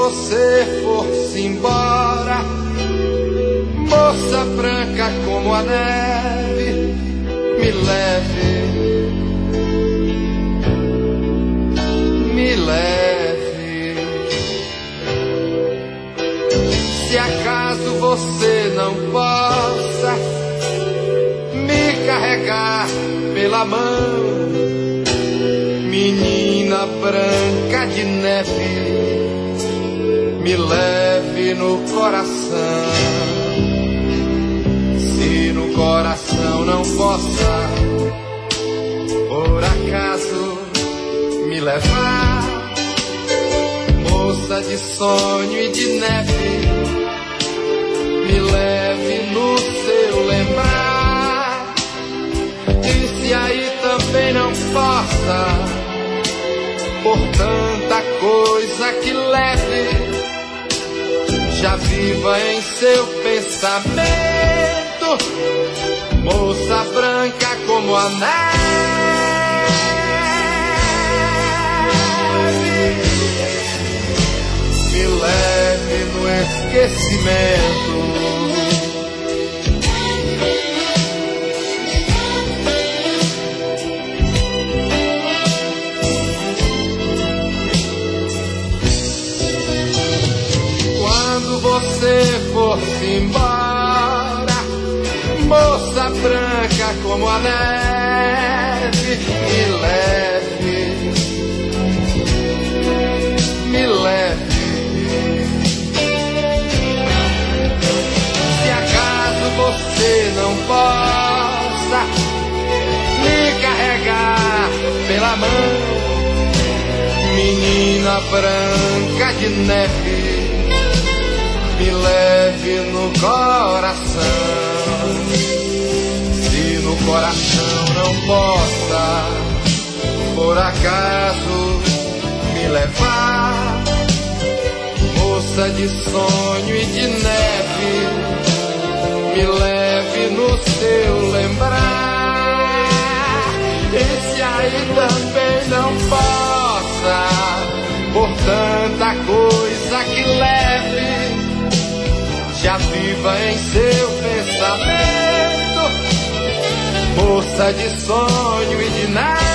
você for-se embora, moça branca como a neve, me leve, me leve. Se acaso você não possa me carregar pela mão, menina branca de neve, me leve no coração. Se no coração não possa, por acaso, me levar, moça de sonho e de neve, me leve no seu lembrar. E se aí também não possa, por tanta coisa que leve, já viva em seu pensamento, moça branca como a neve, me leve no esquecimento. Você for-se embora, moça branca como a neve, me leve, me leve. Se acaso você não possa me carregar pela mão, menina branca de neve, me leve no coração. Se no coração não possa, por acaso, me levar, moça de sonho e de neve, me leve no seu lembrar. E se aí também não possa, por tanta coisa que leve, já viva em seu pensamento, moça de sonho e de nada.